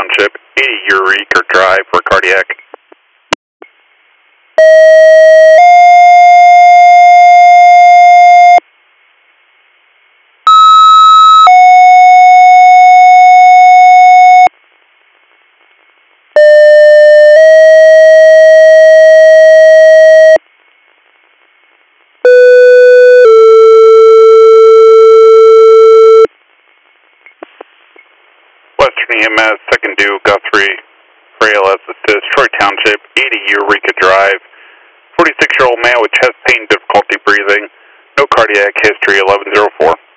Township, 80 Eureka Drive for cardiac. Western EMS, second due, Guthrie, for ALS assist, Troy Township, 80 Eureka Drive, 46-year-old man with chest pain, difficulty breathing, no cardiac history, 1104.